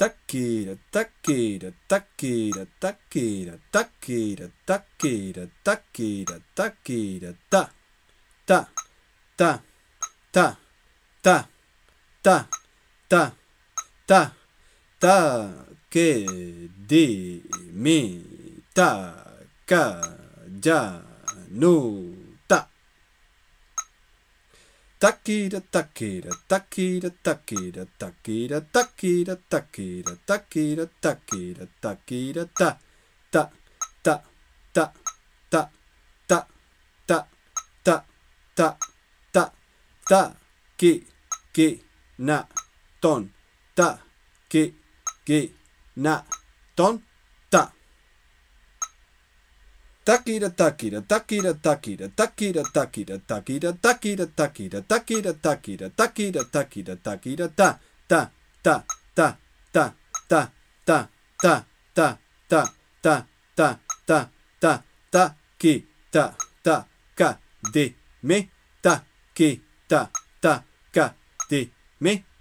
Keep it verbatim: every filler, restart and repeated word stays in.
Takira, takira, takira, takira, takira, takira, takira, takira, ta, ta, ta, ta, ta, ta, ta, ta, ta, que, di, mi, ta, ca, ya, nu, ta. Takira, takira, takira, takira, takira, takira, takira, takira, takira, takira, ta, ta, ta, ta, ta, ta, ta, ta, ta, ta, ta, ki, ki, na, ton, ta, ki, ki, na, ton, ta. Takira, takira, takira, takira, takira, takira, takira, takira, takira, takira, takira, takira, takira, takira, ta, ta, ta, ta, ta, ta, ta, ta, ta, ta, ta, ta, ta, ta, ta, ki, ta, ta, ka, de, me, ta, ki, ta, ta, ka, de, me.